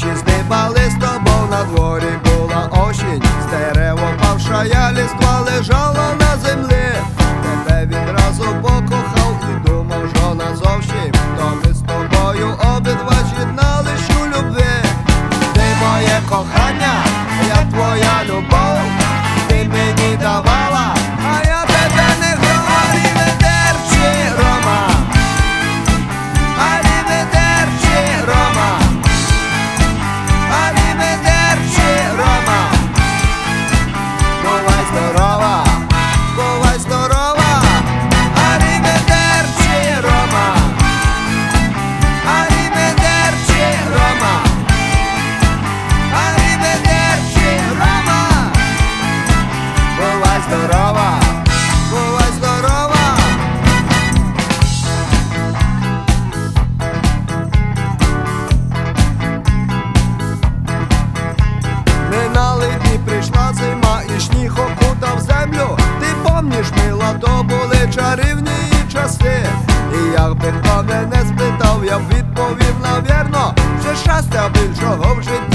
Ночі здибали з тобою, на дворі була осінь, з дерева павшая листва лежала на землі. Тебе відразу покохав і думав, що назовсім, то ми з тобою обидва з'єднались у любві. Ти моє кохання, я твоя любов, ти мені давала, а я тебе не говори, ведерчі, Рома. Arrivederci, Roma. Arrivederci, Roma. Бувай здорова, бувай здорова. Arrivederci, Roma. Arrivederci, Roma. Arrivederci, Roma. Бувай здорова, бувай здорова. Минали дні, прийшла зима і сніг окутав землю. Ти помніш, мила, то були чарівні часи. І якби хто мене спитав, я б відповів, навірно, що щастя більшого в житті